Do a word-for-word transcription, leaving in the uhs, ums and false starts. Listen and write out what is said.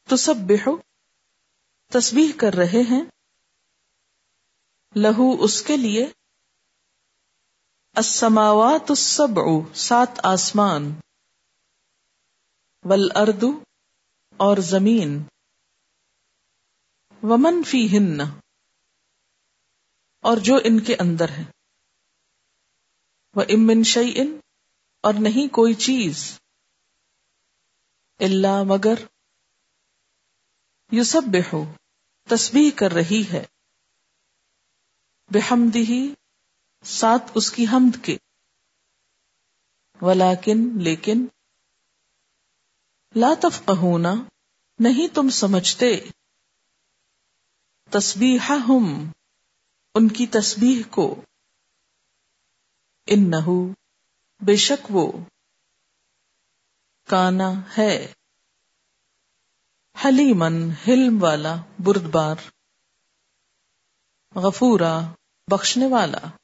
تسبح تسبیح کر رہے ہیں، لہو اس کے لیے، السماوات السبع سات آسمان، والارض اور زمین، ومن فیہن اور جو ان کے اندر ہے، وَإِن مِّن شَيْءٍ اور نہیں کوئی چیز، الا مگر، یسبح تسبیح کر رہی ہے، بحمدہ ساتھ اس کی حمد کے، ولیکن لیکن، لا تفقہون نہیں تم سمجھتے، تسبیحہم ان کی تسبیح کو، انہ بے شک وہ، کانا ہے، حلیمن حلم والا، بردبار، غفورا بخشنے والا۔